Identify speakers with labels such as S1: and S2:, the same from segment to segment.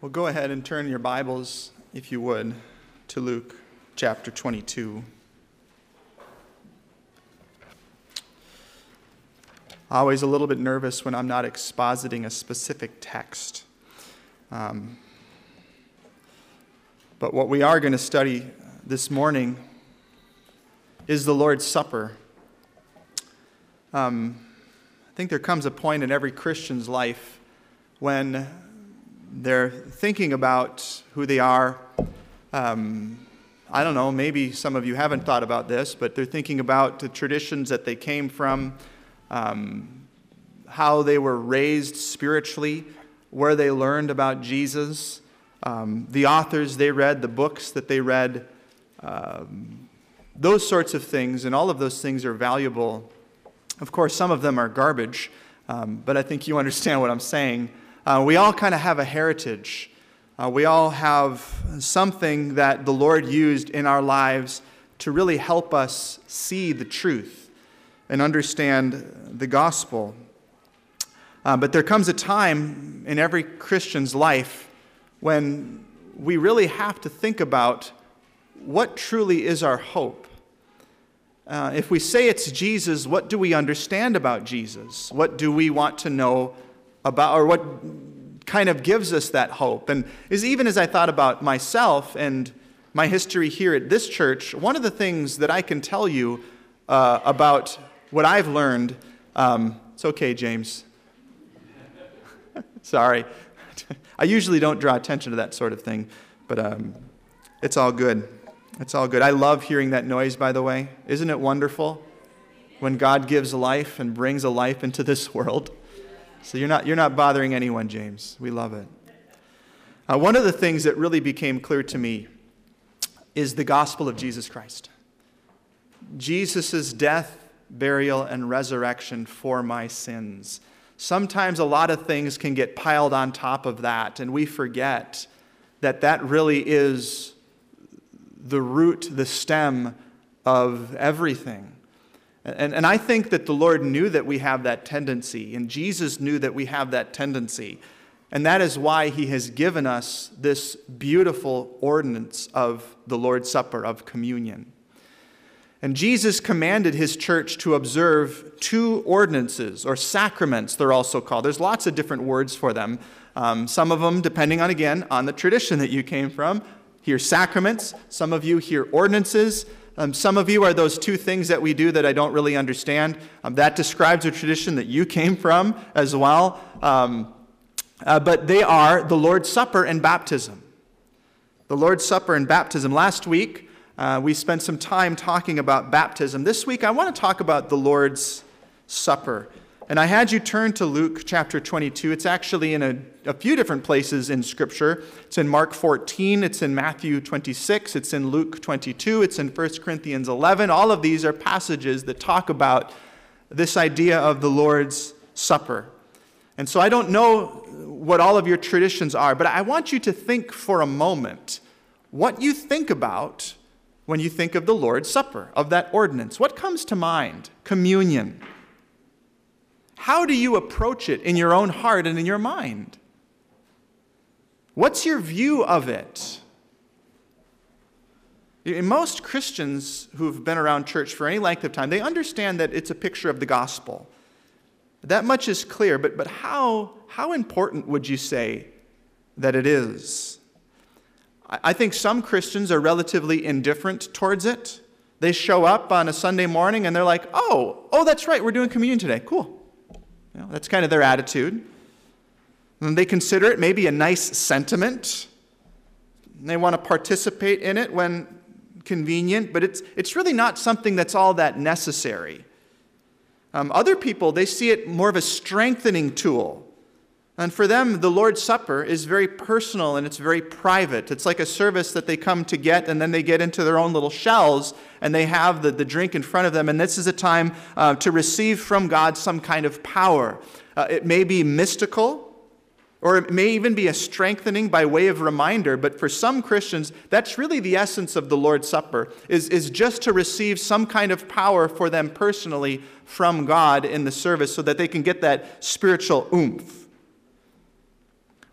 S1: Well, go ahead and turn your Bibles, if you would, to Luke chapter 22. Always a little bit nervous when I'm not expositing a specific text. But what we are going to study this morning is the Lord's Supper. I think there comes a point in every Christian's life when they're thinking about who they are. I don't know, maybe some of you haven't thought about this, but they're thinking about the traditions that they came from, how they were raised spiritually, where they learned about Jesus, the authors they read, the books that they read, those sorts of things, and all of those things are valuable. Of course, some of them are garbage, but I think you understand what I'm saying. We all kind of have a heritage. We all have something that the Lord used in our lives to really help us see the truth and understand the gospel. But there comes a time in every Christian's life when we really have to think about what truly is our hope. If we say it's Jesus, what do we understand about Jesus? What do we want to know about, or what kind of gives us that hope? And even as I thought about myself and my history here at this church, one of the things that I can tell you about what I've learned, it's okay, James. Sorry. I usually don't draw attention to that sort of thing, but it's all good. It's all good. I love hearing that noise, by the way. Isn't it wonderful when God gives life and brings a life into this world? So you're not bothering anyone, James. We love it. One of the things that really became clear to me is the gospel of Jesus Christ. Jesus' death, burial, and resurrection for my sins. Sometimes a lot of things can get piled on top of that, and we forget that that really is the root, the stem of everything. And I think that the Lord knew that we have that tendency, and Jesus knew that we have that tendency. And that is why he has given us this beautiful ordinance of the Lord's Supper, of communion. And Jesus commanded his church to observe two ordinances, or sacraments, they're also called. There's lots of different words for them. Some of them, depending on, again, on the tradition that you came from, hear sacraments. Some of you hear ordinances. Some of you are those two things that we do that I don't really understand. That describes a tradition that you came from as well. But they are the Lord's Supper and baptism. The Lord's Supper and baptism. Last week, we spent some time talking about baptism. This week, I want to talk about the Lord's Supper. And I had you turn to Luke chapter 22. It's actually in a few different places in Scripture. It's in Mark 14, it's in Matthew 26, it's in Luke 22, it's in 1 Corinthians 11. All of these are passages that talk about this idea of the Lord's Supper. And so I don't know what all of your traditions are, but I want you to think for a moment what you think about when you think of the Lord's Supper, of that ordinance. What comes to mind? Communion. How do you approach it in your own heart and in your mind? What's your view of it? Most Christians who've been around church for any length of time, they understand that it's a picture of the gospel. That much is clear, but how important would you say that it is? I think some Christians are relatively indifferent towards it. They show up on a Sunday morning and they're like, oh, that's right, we're doing communion today. Cool. That's kind of their attitude. And they consider it maybe a nice sentiment. They want to participate in it when convenient, but it's really not something that's all that necessary. Other people, they see it more of a strengthening tool. And for them, the Lord's Supper is very personal and it's very private. It's like a service that they come to get, and then they get into their own little shells and they have the drink in front of them. And this is a time to receive from God some kind of power. It may be mystical, or it may even be a strengthening by way of reminder. But for some Christians, that's really the essence of the Lord's Supper, is just to receive some kind of power for them personally from God in the service so that they can get that spiritual oomph.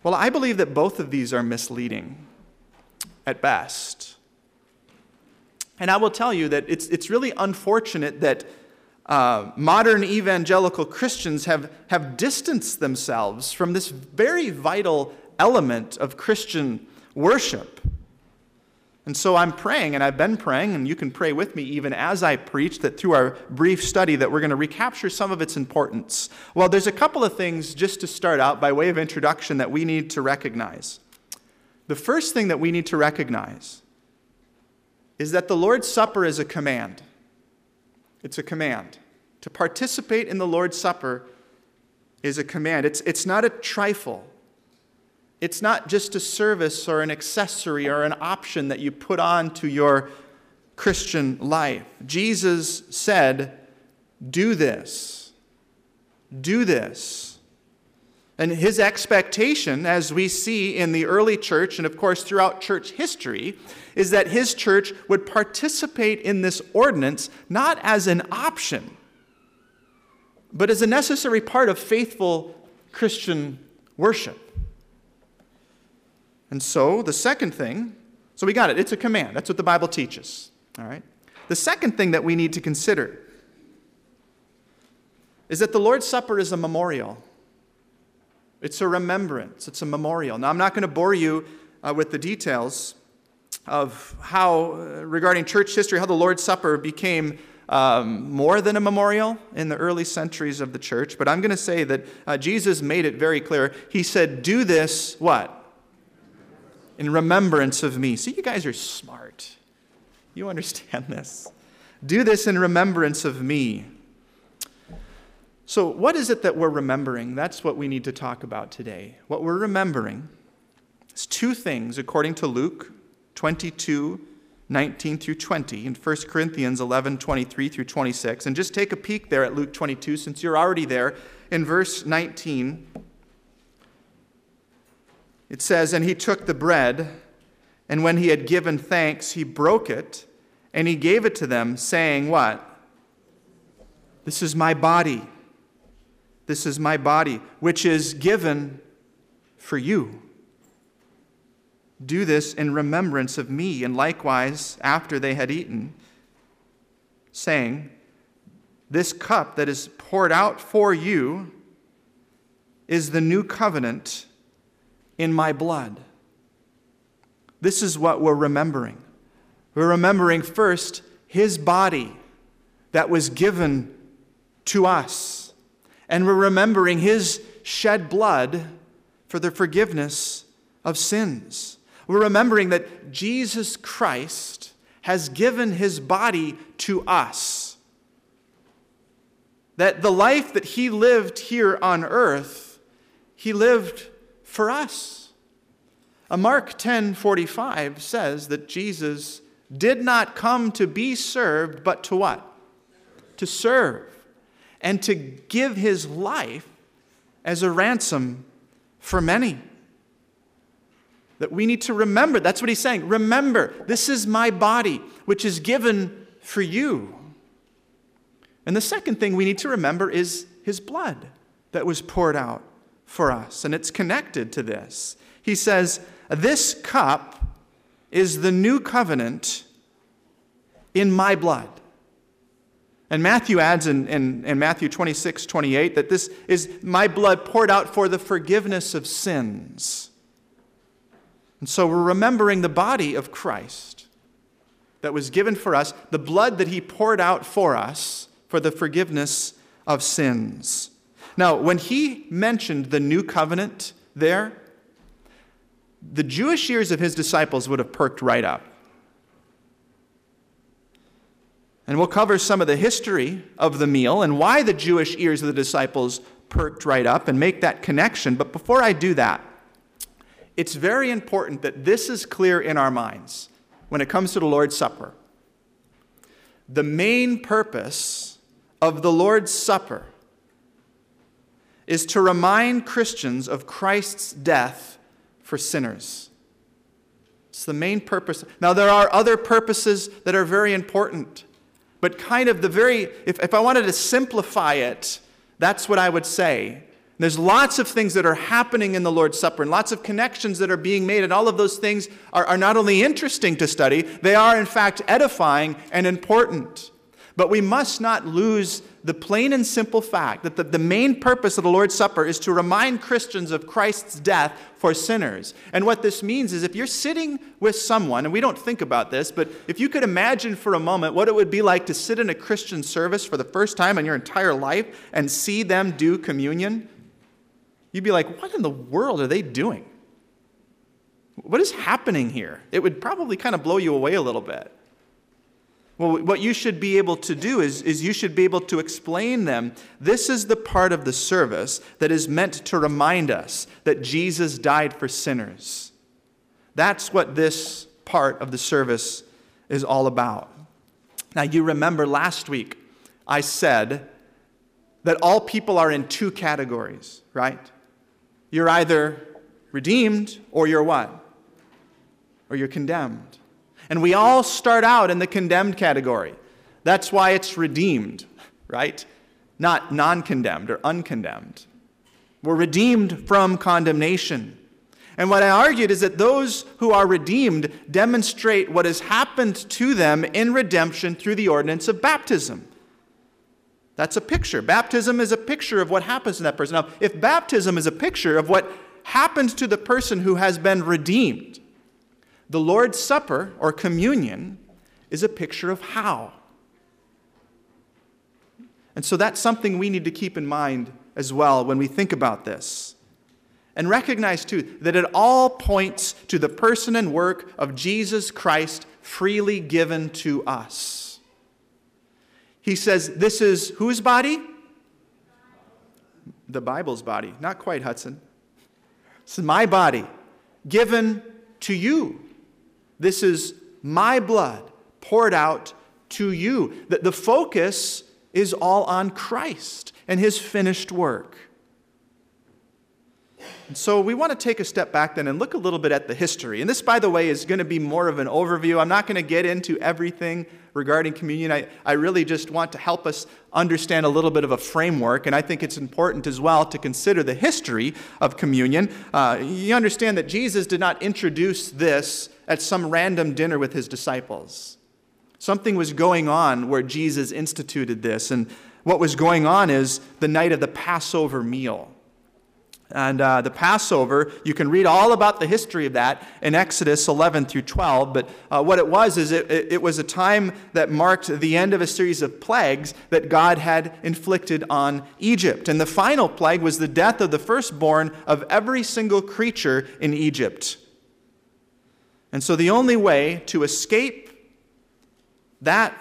S1: Well, I believe that both of these are misleading at best. And I will tell you that it's really unfortunate that modern evangelical Christians have distanced themselves from this very vital element of Christian worship. And so I'm praying, and I've been praying, and you can pray with me even as I preach, that through our brief study that we're going to recapture some of its importance. Well, there's a couple of things just to start out by way of introduction that we need to recognize. The first thing that we need to recognize is that the Lord's Supper is a command. It's a command. To participate in the Lord's Supper is a command. It's not a trifle. It's not just a service or an accessory or an option that you put on to your Christian life. Jesus said, do this. Do this. And his expectation, as we see in the early church and of course throughout church history, is that his church would participate in this ordinance not as an option, but as a necessary part of faithful Christian worship. And so the second thing, so we got it, it's a command. That's what the Bible teaches. All right. The second thing that we need to consider is that the Lord's Supper is a memorial. It's a remembrance. It's a memorial. Now, I'm not going to bore you with the details of how, regarding church history, how the Lord's Supper became more than a memorial in the early centuries of the church. But I'm going to say that Jesus made it very clear. He said, do this, what? In remembrance of me. See, you guys are smart. You understand this. Do this in remembrance of me. So what is it that we're remembering? That's what we need to talk about today. What we're remembering is two things according to Luke 22:19 through 20, and 1 Corinthians 11:23 through 26. And just take a peek there at Luke 22 since you're already there. In verse 19, it says, and he took the bread, and when he had given thanks, he broke it, and he gave it to them, saying, what? This is my body. This is my body, which is given for you. Do this in remembrance of me. And likewise, after they had eaten, saying, this cup that is poured out for you is the new covenant in my blood. This is what we're remembering. We're remembering first his body that was given to us. And we're remembering his shed blood for the forgiveness of sins. We're remembering that Jesus Christ has given his body to us. That the life that he lived here on earth, he lived for us. Mark 10:45 says that Jesus did not come to be served, but to what? To serve. And to give his life as a ransom for many. That we need to remember. That's what he's saying. Remember, this is my body, which is given for you. And the second thing we need to remember is his blood that was poured out for us. And it's connected to this. He says, this cup is the new covenant in my blood. And Matthew adds in Matthew 26:28 that this is my blood poured out for the forgiveness of sins. And so we're remembering the body of Christ that was given for us, the blood that he poured out for us for the forgiveness of sins. Now, when he mentioned the new covenant there, the Jewish ears of his disciples would have perked right up. And we'll cover some of the history of the meal and why the Jewish ears of the disciples perked right up and make that connection. But before I do that, it's very important that this is clear in our minds when it comes to the Lord's Supper. The main purpose of the Lord's Supper is to remind Christians of Christ's death for sinners. It's the main purpose. Now, there are other purposes that are very important. But kind of if I wanted to simplify it, that's what I would say. There's lots of things that are happening in the Lord's Supper and lots of connections that are being made, and all of those things are not only interesting to study, they are in fact edifying and important. But we must not lose the plain and simple fact that the main purpose of the Lord's Supper is to remind Christians of Christ's death for sinners. And what this means is if you're sitting with someone, and we don't think about this, but if you could imagine for a moment what it would be like to sit in a Christian service for the first time in your entire life and see them do communion, you'd be like, what in the world are they doing? What is happening here? It would probably kind of blow you away a little bit. Well, what you should be able to do is you should be able to explain them. This is the part of the service that is meant to remind us that Jesus died for sinners. That's what this part of the service is all about. Now, you remember last week I said that all people are in two categories, right? You're either redeemed or you're what? Or you're condemned. And we all start out in the condemned category. That's why it's redeemed, right? Not non-condemned or uncondemned. We're redeemed from condemnation. And what I argued is that those who are redeemed demonstrate what has happened to them in redemption through the ordinance of baptism. That's a picture. Baptism is a picture of what happens to that person. Now, if baptism is a picture of what happens to the person who has been redeemed, the Lord's Supper, or communion, is a picture of how. And so that's something we need to keep in mind as well when we think about this. And recognize, too, that it all points to the person and work of Jesus Christ freely given to us. He says, this is whose body? The Bible's body. Not quite, Hudson. This is my body, given to you. This is my blood poured out to you. The focus is all on Christ and his finished work. And so we want to take a step back then and look a little bit at the history. And this, by the way, is going to be more of an overview. I'm not going to get into everything regarding communion. I really just want to help us understand a little bit of a framework. And I think it's important as well to consider the history of communion. You understand that Jesus did not introduce this at some random dinner with his disciples. Something was going on where Jesus instituted this. And what was going on is the night of the Passover meal. And the Passover, you can read all about the history of that in Exodus 11 through 12. But what it was is it was a time that marked the end of a series of plagues that God had inflicted on Egypt. And the final plague was the death of the firstborn of every single creature in Egypt. And so the only way to escape that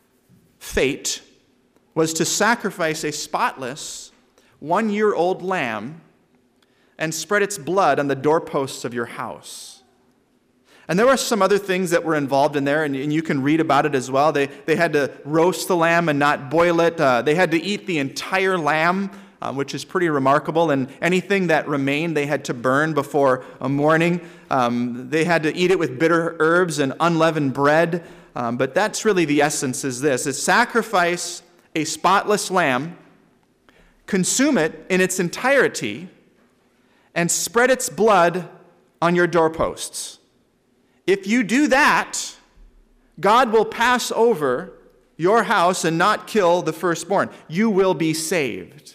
S1: fate was to sacrifice a spotless, 1-year-old lamb and spread its blood on the doorposts of your house. And there were some other things that were involved in there, and you can read about it as well. They had to roast the lamb and not boil it. They had to eat the entire lamb, which is pretty remarkable. And anything that remained, they had to burn before morning. They had to eat it with bitter herbs and unleavened bread. But that's really the essence is this. Is sacrifice a spotless lamb, consume it in its entirety, and spread its blood on your doorposts. If you do that, God will pass over your house and not kill the firstborn. You will be saved.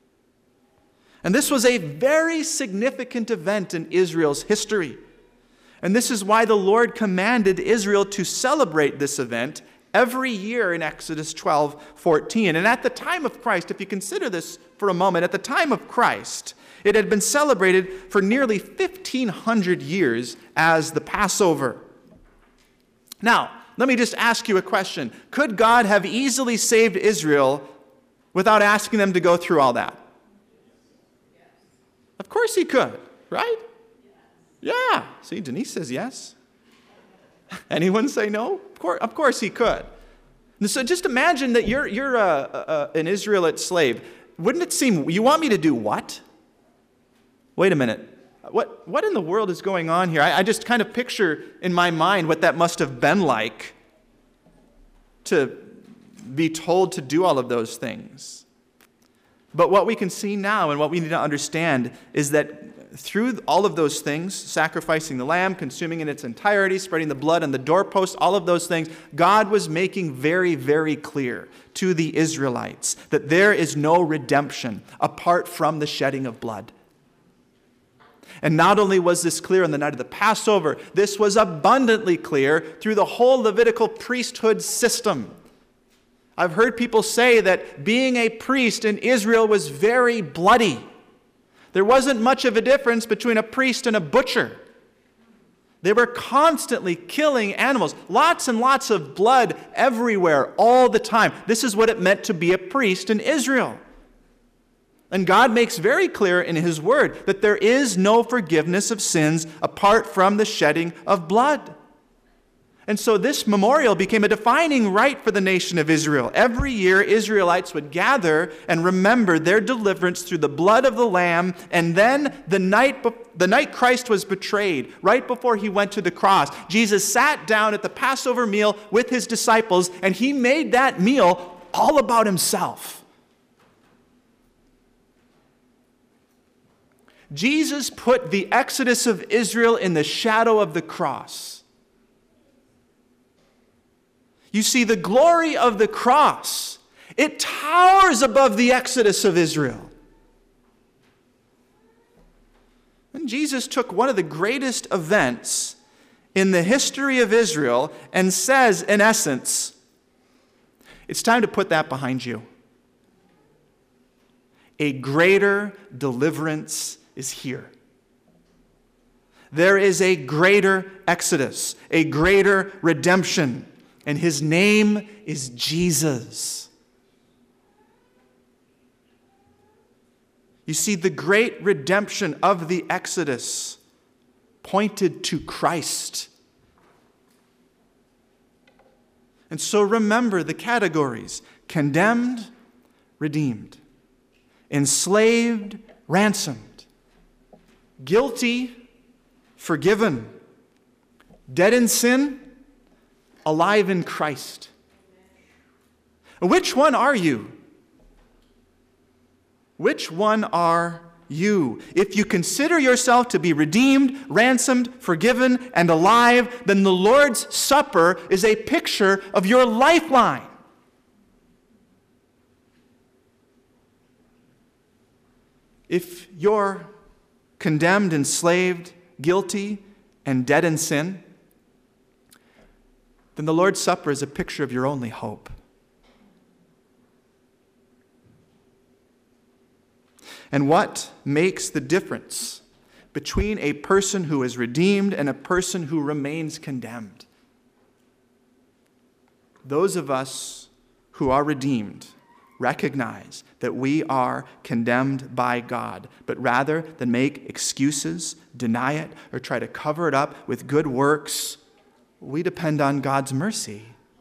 S1: And this was a very significant event in Israel's history. And this is why the Lord commanded Israel to celebrate this event every year in Exodus 12:14. And at the time of Christ, if you consider this for a moment, at the time of Christ, it had been celebrated for nearly 1,500 years as the Passover. Now, let me just ask you a question. Could God have easily saved Israel without asking them to go through all that? Yes. Of course he could, right? Yes. Yeah. See, Denise says yes. Anyone say no? Of course he could. So just imagine that you're an Israelite slave. Wouldn't it seem, you want me to do what? Wait a minute. What in the world is going on here? I just kind of picture in my mind what that must have been like to be told to do all of those things. But what we can see now and what we need to understand is that through all of those things, sacrificing the lamb, consuming in its entirety, spreading the blood on the doorpost, all of those things, God was making very, very clear to the Israelites that there is no redemption apart from the shedding of blood. And not only was this clear on the night of the Passover, this was abundantly clear through the whole Levitical priesthood system. I've heard people say that being a priest in Israel was very bloody. There wasn't much of a difference between a priest and a butcher. They were constantly killing animals. Lots and lots of blood everywhere, all the time. This is what it meant to be a priest in Israel. And God makes very clear in His Word that there is no forgiveness of sins apart from the shedding of blood. And so this memorial became a defining rite for the nation of Israel. Every year, Israelites would gather and remember their deliverance through the blood of the Lamb. And then the night Christ was betrayed, right before He went to the cross, Jesus sat down at the Passover meal with His disciples, and He made that meal all about Himself. Jesus put the exodus of Israel in the shadow of the cross. You see, the glory of the cross, it towers above the exodus of Israel. And Jesus took one of the greatest events in the history of Israel and says, in essence, it's time to put that behind you. A greater deliverance is here. There is a greater exodus, a greater redemption. And His name is Jesus. You see, the great redemption of the Exodus pointed to Christ. And so remember the categories: condemned, redeemed; enslaved, ransomed; guilty, forgiven; dead in sin, alive in Christ. Which one are you? Which one are you? If you consider yourself to be redeemed, ransomed, forgiven, and alive, then the Lord's Supper is a picture of your lifeline. If you're condemned, enslaved, guilty, and dead in sin, then the Lord's Supper is a picture of your only hope. And what makes the difference between a person who is redeemed and a person who remains condemned? Those of us who are redeemed recognize that we are condemned by God, but rather than make excuses, deny it, or try to cover it up with good works, we depend on God's mercy.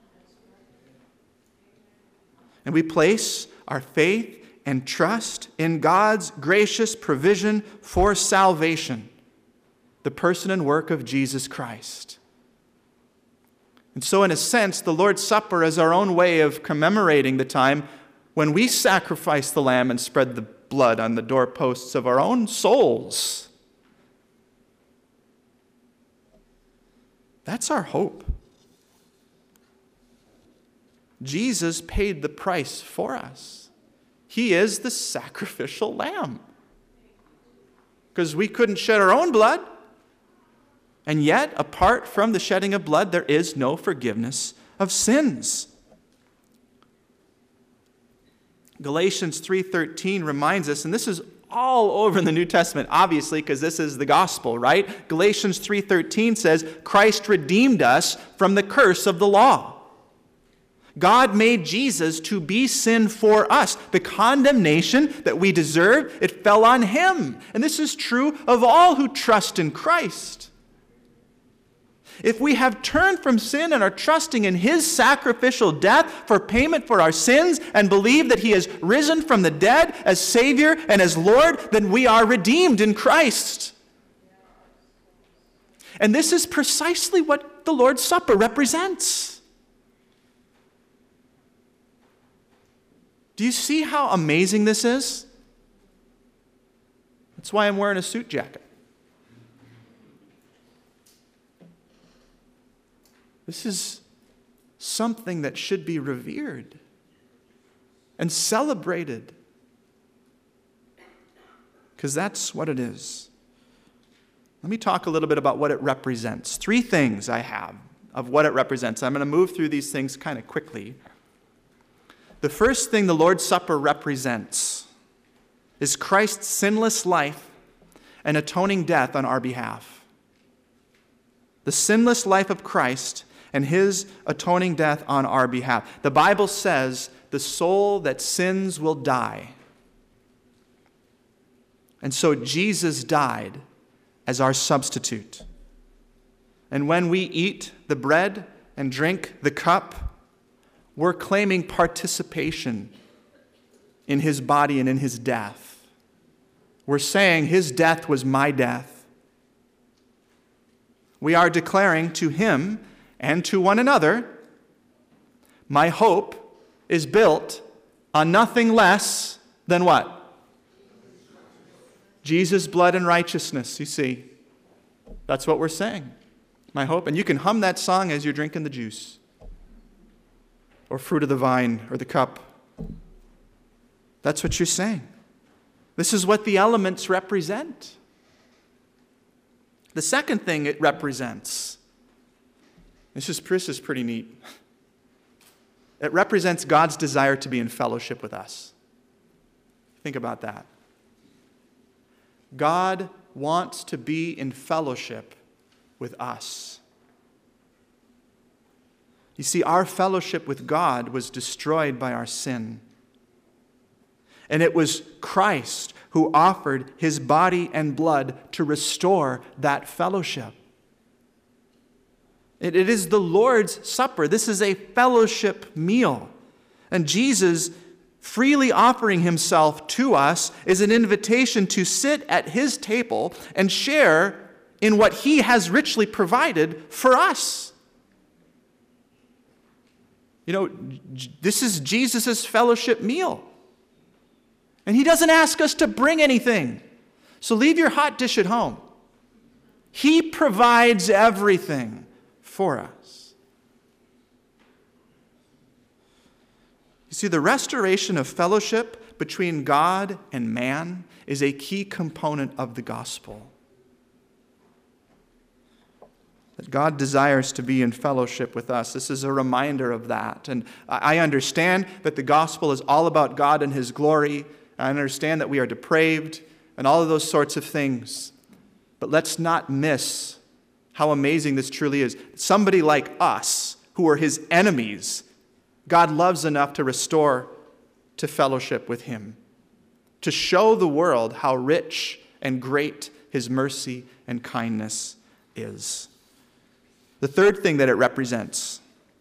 S1: And we place our faith and trust in God's gracious provision for salvation, the person and work of Jesus Christ. And so, in a sense, the Lord's Supper is our own way of commemorating the time when we sacrifice the lamb and spread the blood on the doorposts of our own souls. That's our hope. Jesus paid the price for us. He is the sacrificial lamb. Because we couldn't shed our own blood. And yet, apart from the shedding of blood, there is no forgiveness of sins. Galatians 3:13 reminds us, and this is all over in the New Testament, obviously, because this is the gospel, right? Galatians 3:13 says, Christ redeemed us from the curse of the law. God made Jesus to be sin for us. The condemnation that we deserve, it fell on Him. And this is true of all who trust in Christ. If we have turned from sin and are trusting in His sacrificial death for payment for our sins and believe that He has risen from the dead as Savior and as Lord, then we are redeemed in Christ. And this is precisely what the Lord's Supper represents. Do you see how amazing this is? That's why I'm wearing a suit jacket. This is something that should be revered and celebrated, because that's what it is. Let me talk a little bit about what it represents. 3 things I have of what it represents. I'm going to move through these things kind of quickly. The first thing the Lord's Supper represents is Christ's sinless life and atoning death on our behalf. The sinless life of Christ and his atoning death on our behalf. The Bible says the soul that sins will die. And so Jesus died as our substitute. And when we eat the bread and drink the cup, we're claiming participation in his body and in his death. We're saying his death was my death. We are declaring to him and to one another, my hope is built on nothing less than what? Jesus' blood and righteousness, you see. That's what we're saying. My hope. And you can hum that song as you're drinking the juice, or fruit of the vine, or the cup. That's what you're saying. This is what the elements represent. The second thing it represents, this is pretty neat. It represents God's desire to be in fellowship with us. Think about that. God wants to be in fellowship with us. You see, our fellowship with God was destroyed by our sin. And it was Christ who offered his body and blood to restore that fellowship. It is the Lord's Supper. This is a fellowship meal. And Jesus freely offering himself to us is an invitation to sit at his table and share in what he has richly provided for us. You know, this is Jesus' fellowship meal. And he doesn't ask us to bring anything. So leave your hot dish at home. He provides everything for us. You see, the restoration of fellowship between God and man is a key component of the gospel. That God desires to be in fellowship with us. This is a reminder of that. And I understand that the gospel is all about God and his glory. I understand that we are depraved and all of those sorts of things. But let's not miss how amazing this truly is. Somebody like us, who are his enemies, God loves enough to restore to fellowship with him, to show the world how rich and great his mercy and kindness is. The third thing that it represents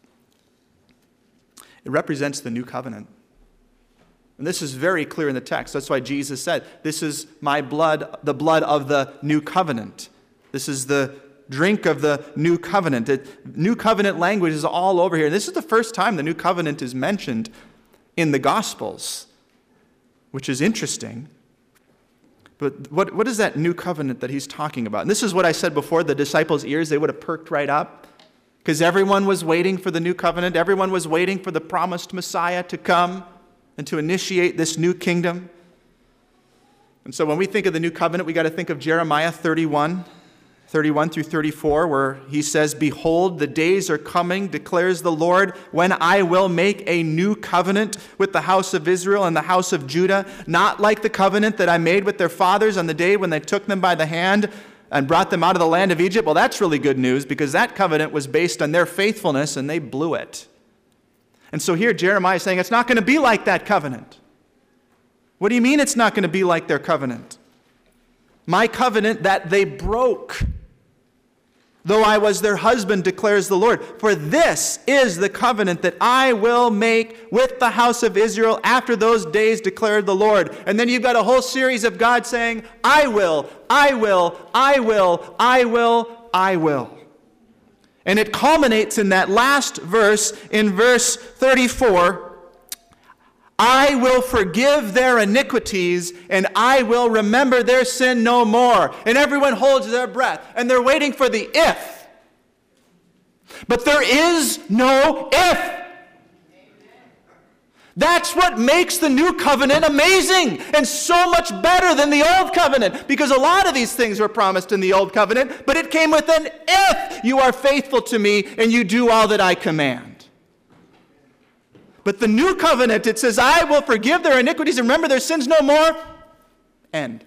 S1: the new covenant. And this is very clear in the text. That's why Jesus said, this is my blood, the blood of the new covenant. This is the drink of the new covenant. New covenant language is all over here. This is the first time the new covenant is mentioned in the Gospels, which is interesting. But what is that new covenant that he's talking about? And this is what I said before. The disciples' ears, they would have perked right up, because everyone was waiting for the new covenant. Everyone was waiting for the promised Messiah to come and to initiate this new kingdom. And so when we think of the new covenant, we got to think of Jeremiah 31 through 34, where he says, "Behold, the days are coming, declares the Lord, when I will make a new covenant with the house of Israel and the house of Judah, not like the covenant that I made with their fathers on the day when they took them by the hand and brought them out of the land of Egypt." Well, that's really good news, because that covenant was based on their faithfulness and they blew it. And so here Jeremiah is saying it's not going to be like that covenant. What do you mean it's not going to be like their covenant? My covenant that they broke, though I was their husband, declares the Lord. For this is the covenant that I will make with the house of Israel after those days, declared the Lord. And then you've got a whole series of God saying, I will, I will, I will, I will, I will. And it culminates in that last verse, in verse 34, I will forgive their iniquities, and I will remember their sin no more. And everyone holds their breath, and they're waiting for the if. But there is no if. That's what makes the new covenant amazing and so much better than the old covenant, because a lot of these things were promised in the old covenant, but it came with an if you are faithful to me and you do all that I command. But the new covenant, it says, I will forgive their iniquities and remember their sins no more. End.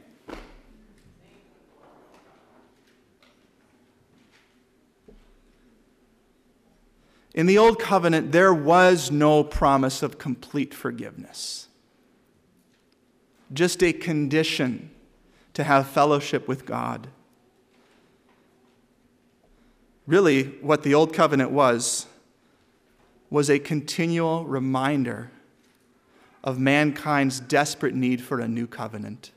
S1: In the old covenant, there was no promise of complete forgiveness. Just a condition to have fellowship with God. Really, what the old covenant was a continual reminder of mankind's desperate need for a new covenant.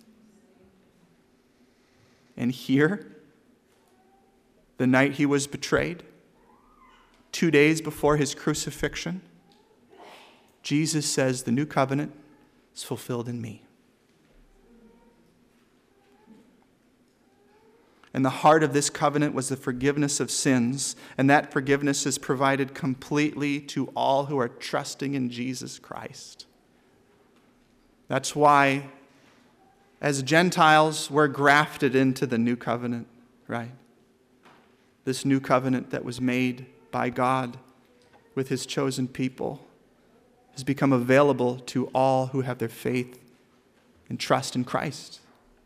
S1: And here, the night he was betrayed, 2 days before his crucifixion, Jesus says, the new covenant is fulfilled in me. And the heart of this covenant was the forgiveness of sins, and that forgiveness is provided completely to all who are trusting in Jesus Christ. That's why, as Gentiles, we're grafted into the new covenant, right? This new covenant that was made by God with his chosen people has become available to all who have their faith and trust in Christ.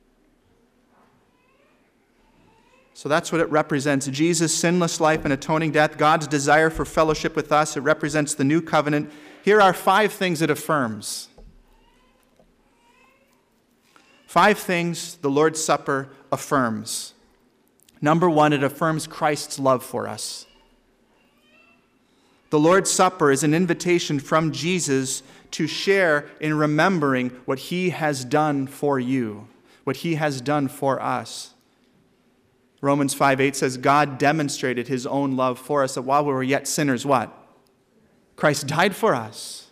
S1: So that's what it represents. Jesus' sinless life and atoning death, God's desire for fellowship with us. It represents the new covenant. Here are 5 things it affirms. 5 things the Lord's Supper affirms. Number 1, it affirms Christ's love for us. The Lord's Supper is an invitation from Jesus to share in remembering what he has done for you, what he has done for us. Romans 5:8 says, God demonstrated his own love for us, that while we were yet sinners, what? Christ died for us.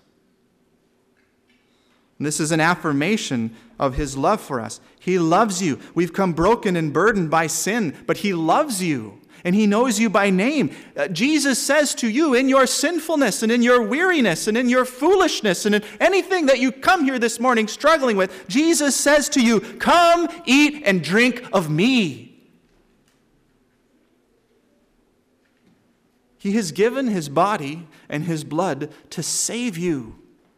S1: And this is an affirmation of his love for us. He loves you. We've come broken and burdened by sin, but he loves you, and he knows you by name. Jesus says to you, in your sinfulness and in your weariness and in your foolishness and in anything that you come here this morning struggling with, Jesus says to you, come, eat, and drink of me. He has given his body and his blood to save you.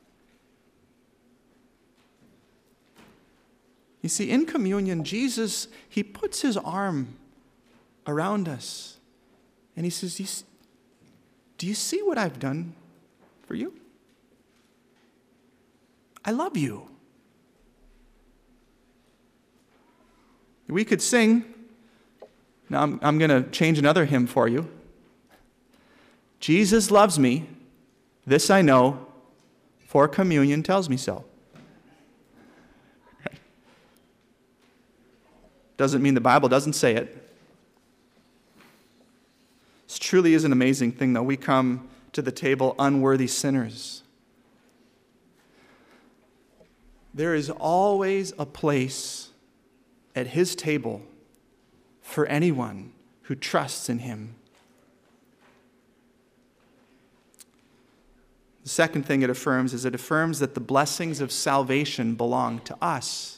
S1: You see, in communion, Jesus, he puts his arm around us and he says, do you see what I've done for you? I love you. We could sing. Now I'm going to change another hymn for you. Jesus loves me, this I know, for communion tells me so. Doesn't mean the Bible doesn't say it. This truly is an amazing thing, though. We come to the table unworthy sinners. There is always a place at his table for anyone who trusts in him. The second thing it affirms is it affirms that the blessings of salvation belong to us.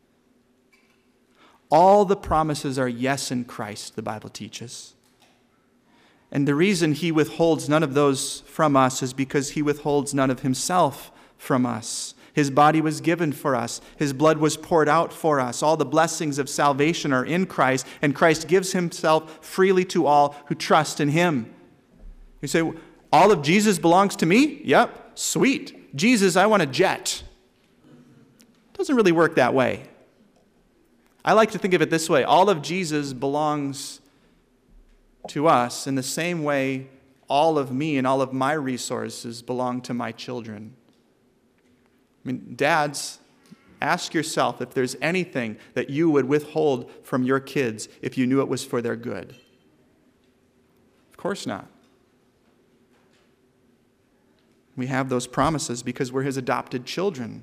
S1: All the promises are yes in Christ, the Bible teaches. And the reason he withholds none of those from us is because he withholds none of himself from us. His body was given for us. His blood was poured out for us. All the blessings of salvation are in Christ, and Christ gives himself freely to all who trust in him. You say, all of Jesus belongs to me? Yep, sweet. Jesus, I want a jet. Doesn't really work that way. I like to think of it this way. All of Jesus belongs to us in the same way all of me and all of my resources belong to my children. I mean, dads, ask yourself if there's anything that you would withhold from your kids if you knew it was for their good. Of course not. We have those promises because we're his adopted children.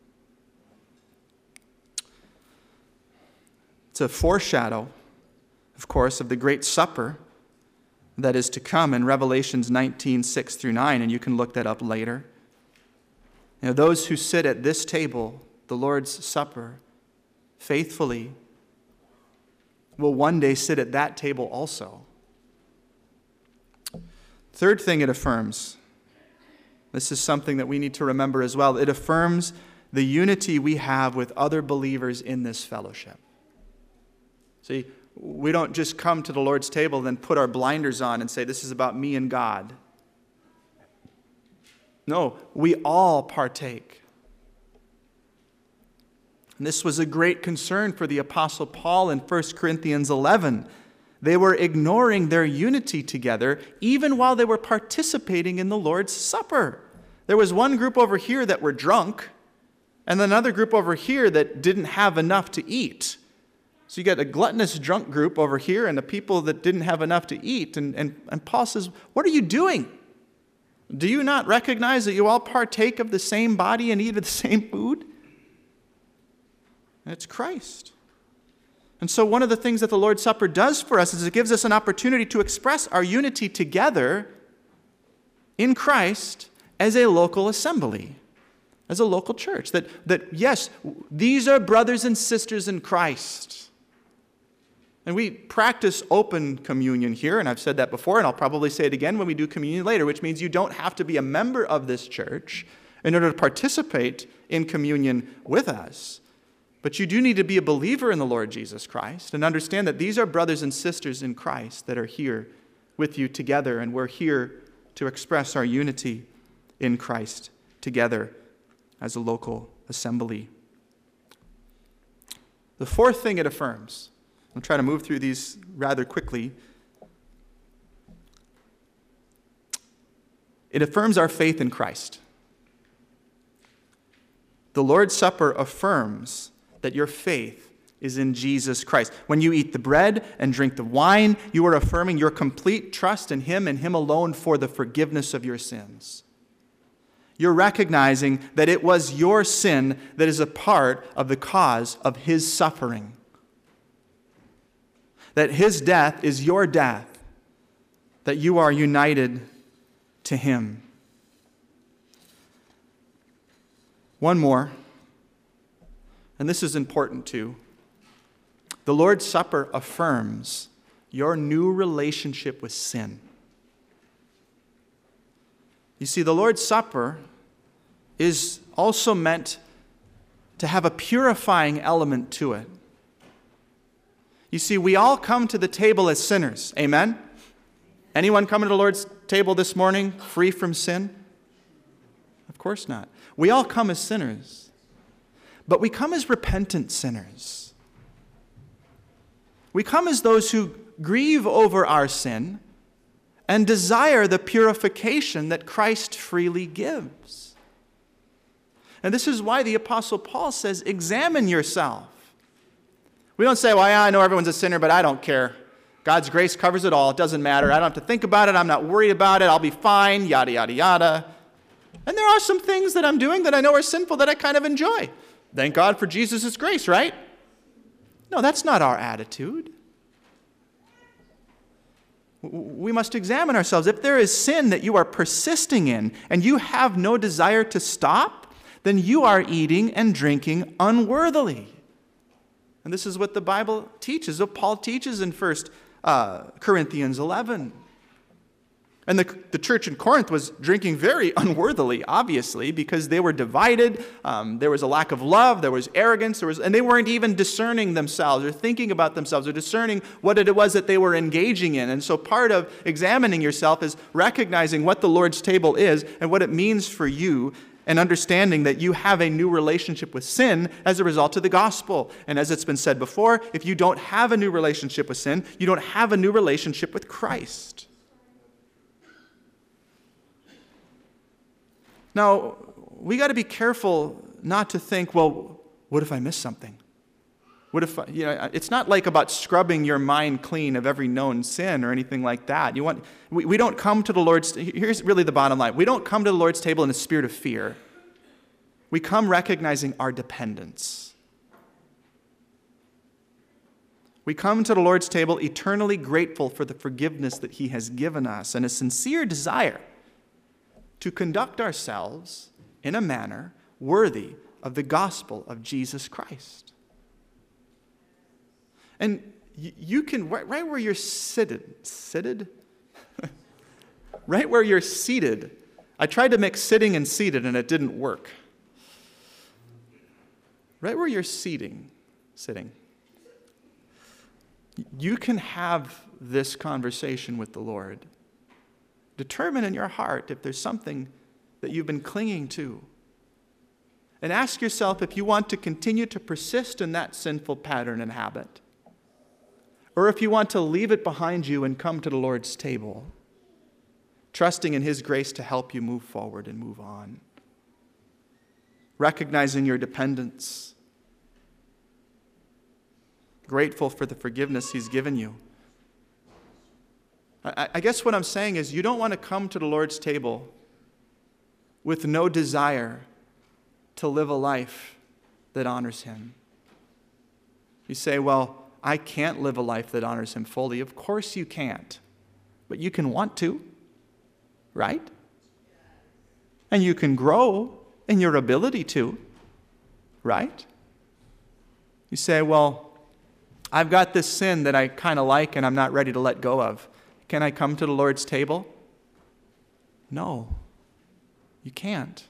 S1: It's a foreshadow, of course, of the great supper that is to come in Revelations 19, 6 through 9, and you can look that up later. Those who sit at this table, the Lord's Supper, faithfully, will one day sit at that table also. Third thing it affirms, this is something that we need to remember as well, it affirms the unity we have with other believers in this fellowship. See, we don't just come to the Lord's table and then put our blinders on and say, this is about me and God. No, we all partake. And this was a great concern for the Apostle Paul in 1 Corinthians 11. They were ignoring their unity together even while they were participating in the Lord's Supper. There was one group over here that were drunk, and another group over here that didn't have enough to eat. So you got a gluttonous drunk group over here and the people that didn't have enough to eat. And Paul says, what are you doing? Do you not recognize that you all partake of the same body and eat of the same food? And it's Christ. And so one of the things that the Lord's Supper does for us is it gives us an opportunity to express our unity together in Christ as a local assembly, as a local church. That yes, these are brothers and sisters in Christ. And we practice open communion here, and I've said that before, and I'll probably say it again when we do communion later, which means you don't have to be a member of this church in order to participate in communion with us. But you do need to be a believer in the Lord Jesus Christ and understand that these are brothers and sisters in Christ that are here with you together, and we're here to express our unity in Christ together as a local assembly. The fourth thing it affirms, I'll try to move through these rather quickly. It affirms our faith in Christ. The Lord's Supper affirms that your faith is in Jesus Christ. When you eat the bread and drink the wine, you are affirming your complete trust in Him and Him alone for the forgiveness of your sins. You're recognizing that it was your sin that is a part of the cause of His suffering. That His death is your death. That you are united to Him. One more, and this is important too. The Lord's Supper affirms your new relationship with sin. You see, the Lord's Supper is also meant to have a purifying element to it. You see, we all come to the table as sinners. Amen? Anyone coming to the Lord's table this morning free from sin? Of course not. We all come as sinners. But we come as repentant sinners. We come as those who grieve over our sin and desire the purification that Christ freely gives. And this is why the Apostle Paul says, examine yourself. We don't say, well, yeah, I know everyone's a sinner, but I don't care. God's grace covers it all. It doesn't matter. I don't have to think about it. I'm not worried about it. I'll be fine, yada, yada, yada. And there are some things that I'm doing that I know are sinful that I kind of enjoy. Thank God for Jesus' grace, right? No, that's not our attitude. We must examine ourselves. If there is sin that you are persisting in and you have no desire to stop, then you are eating and drinking unworthily. And this is what the Bible teaches, what Paul teaches in 1 Corinthians 11. And the church in Corinth was drinking very unworthily, obviously, because they were divided. There was a lack of love. There was arrogance. And they weren't even discerning themselves or thinking about themselves or discerning what it was that they were engaging in. And so part of examining yourself is recognizing what the Lord's table is and what it means for you, and understanding that you have a new relationship with sin as a result of the gospel. And as it's been said before, if you don't have a new relationship with sin, you don't have a new relationship with Christ. Now, we got to be careful not to think, well, what if I miss something? What if, it's not like about scrubbing your mind clean of every known sin or anything like that. We don't come to the Lord's, here's really the bottom line. We don't come to the Lord's table in a spirit of fear. We come recognizing our dependence. We come to the Lord's table eternally grateful for the forgiveness that He has given us and a sincere desire to conduct ourselves in a manner worthy of the gospel of Jesus Christ. And you can, right where you're seated? Right where you're seated. I tried to mix sitting and seated and it didn't work. Right where you're sitting, you can have this conversation with the Lord. Determine in your heart if there's something that you've been clinging to. And ask yourself if you want to continue to persist in that sinful pattern and habit, or if you want to leave it behind you and come to the Lord's table, trusting in His grace to help you move forward and move on. Recognizing your dependence. Grateful for the forgiveness He's given you. I guess what I'm saying is you don't want to come to the Lord's table with no desire to live a life that honors Him. You say, well, I can't live a life that honors Him fully. Of course you can't. But you can want to, right? And you can grow in your ability to, right? You say, well, I've got this sin that I kind of like and I'm not ready to let go of. Can I come to the Lord's table? No, you can't.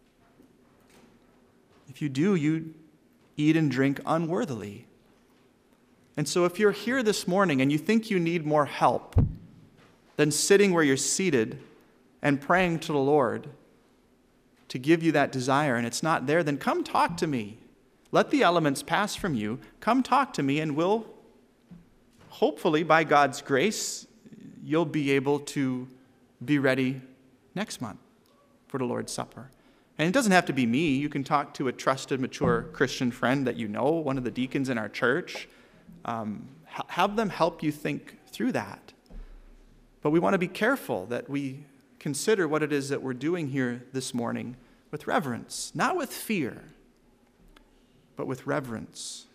S1: If you do, you eat and drink unworthily. And so if you're here this morning and you think you need more help than sitting where you're seated and praying to the Lord to give you that desire and it's not there, then come talk to me. Let the elements pass from you. Come talk to me and we'll, hopefully by God's grace, you'll be able to be ready next month for the Lord's Supper. And it doesn't have to be me. You can talk to a trusted, mature Christian friend that you know, one of the deacons in our church. Have them help you think through that. But we want to be careful that we consider what it is that we're doing here this morning with reverence, not with fear, but with reverence.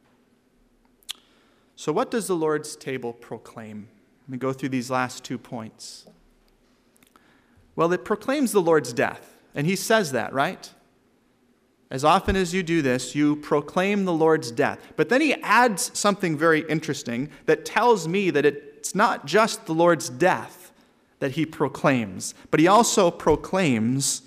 S1: So what does the Lord's table proclaim? Let me go through these last 2 points. Well, it proclaims the Lord's death, and He says that, right? As often as you do this, you proclaim the Lord's death. But then He adds something very interesting that tells me that it's not just the Lord's death that He proclaims, but He also proclaims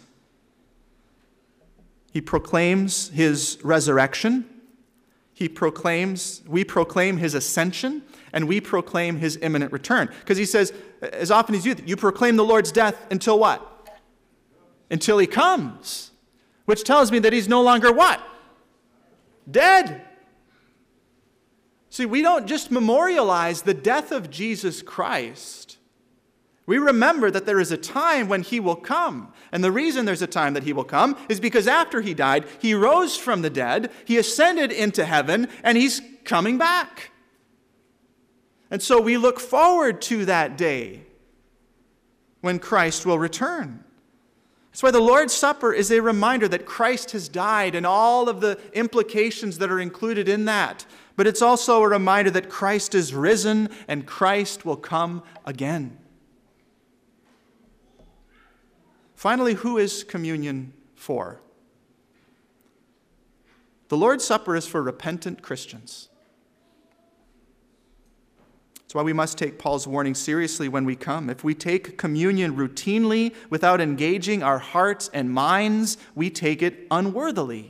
S1: His resurrection. We proclaim His ascension, and we proclaim His imminent return. Because He says, as often as you proclaim the Lord's death until what? Until He comes. Which tells me that He's no longer what? Dead. See, we don't just memorialize the death of Jesus Christ. We remember that there is a time when He will come. And the reason there's a time that He will come is because after He died, He rose from the dead, He ascended into heaven, and He's coming back. And so we look forward to that day when Christ will return. That's why the Lord's Supper is a reminder that Christ has died and all of the implications that are included in that. But it's also a reminder that Christ is risen and Christ will come again. Finally, who is communion for? The Lord's Supper is for repentant Christians. That's why we must take Paul's warning seriously when we come. If we take communion routinely without engaging our hearts and minds, we take it unworthily.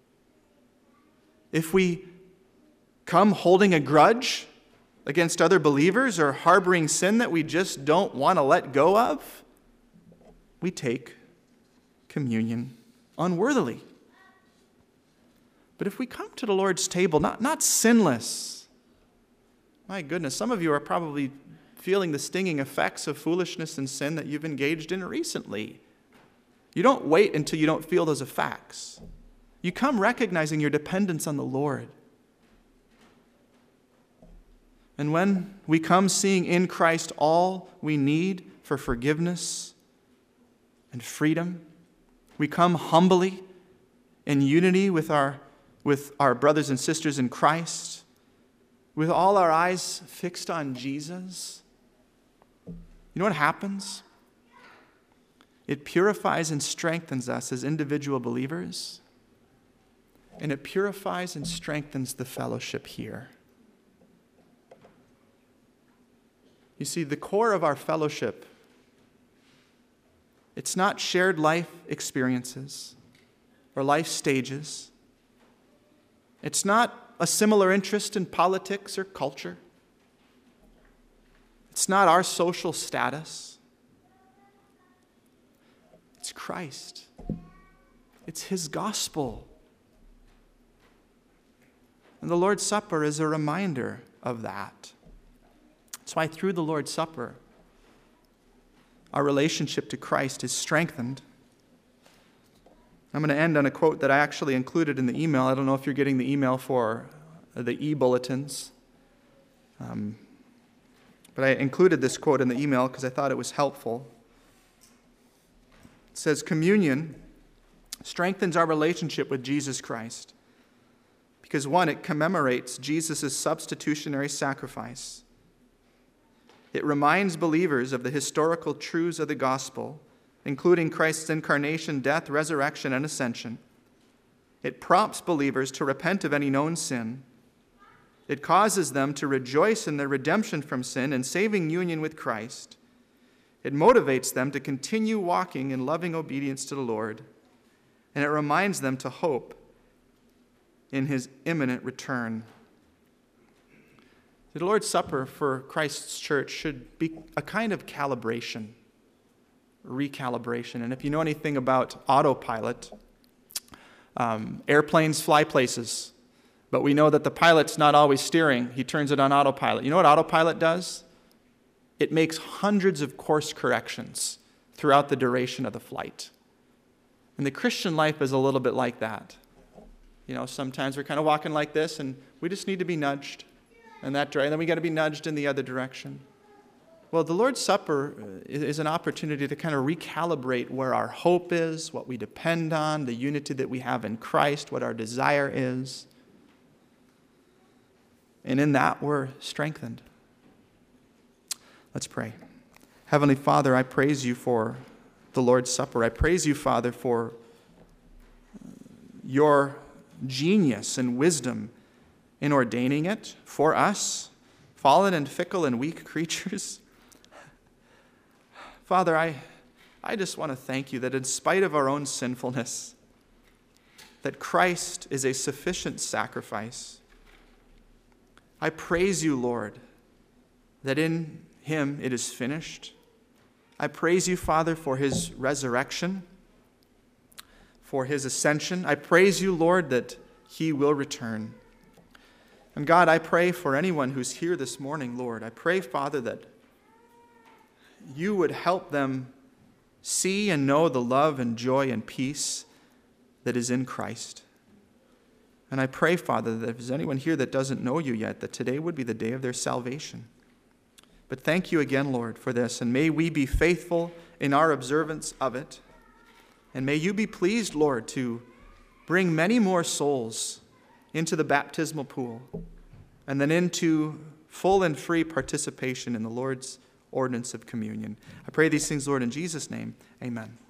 S1: If we come holding a grudge against other believers or harboring sin that we just don't want to let go of, we take communion unworthily. But if we come to the Lord's table, not sinless, my goodness, some of you are probably feeling the stinging effects of foolishness and sin that you've engaged in recently. You don't wait until you don't feel those effects. You come recognizing your dependence on the Lord. And when we come seeing in Christ all we need for forgiveness and freedom, we come humbly in unity with our brothers and sisters in Christ, with all our eyes fixed on Jesus. You know what happens? It purifies and strengthens us as individual believers, and it purifies and strengthens the fellowship here. You see, the core of our fellowship, it's not shared life experiences or life stages. It's not a similar interest in politics or culture. It's not our social status. It's Christ. It's His gospel. And the Lord's Supper is a reminder of that. That's why through the Lord's Supper, our relationship to Christ is strengthened. I'm going to end on a quote that I actually included in the email. I don't know if you're getting the email for the e-bulletins. But I included this quote in the email because I thought it was helpful. It says, "Communion strengthens our relationship with Jesus Christ because, one, it commemorates Jesus' substitutionary sacrifice. It reminds believers of the historical truths of the gospel, including Christ's incarnation, death, resurrection, and ascension. It prompts believers to repent of any known sin. It causes them to rejoice in their redemption from sin and saving union with Christ. It motivates them to continue walking in loving obedience to the Lord, and it reminds them to hope in His imminent return." The Lord's Supper for Christ's church should be a kind of calibration, recalibration. And if you know anything about autopilot, airplanes fly places, but we know that the pilot's not always steering. He turns it on autopilot. You know what autopilot does? It makes hundreds of course corrections throughout the duration of the flight. And the Christian life is a little bit like that. You know, sometimes we're kind of walking like this, and we just need to be nudged in that direction, and then we got to be nudged in the other direction. Well, the Lord's Supper is an opportunity to kind of recalibrate where our hope is, what we depend on, the unity that we have in Christ, what our desire is. And in that, we're strengthened. Let's pray. Heavenly Father, I praise You for the Lord's Supper. I praise You, Father, for Your genius and wisdom in ordaining it for us, fallen and fickle and weak creatures. Father, I just want to thank You that in spite of our own sinfulness, that Christ is a sufficient sacrifice. I praise You, Lord, that in Him it is finished. I praise You, Father, for His resurrection, for His ascension. I praise You, Lord, that He will return. And God, I pray for anyone who's here this morning, Lord. I pray, Father, that You would help them see and know the love and joy and peace that is in Christ. And I pray, Father, that if there's anyone here that doesn't know You yet, that today would be the day of their salvation. But thank You again, Lord, for this, and may we be faithful in our observance of it. And may You be pleased, Lord, to bring many more souls into the baptismal pool, and then into full and free participation in the Lord's ordinance of communion. I pray these things, Lord, in Jesus' name. Amen.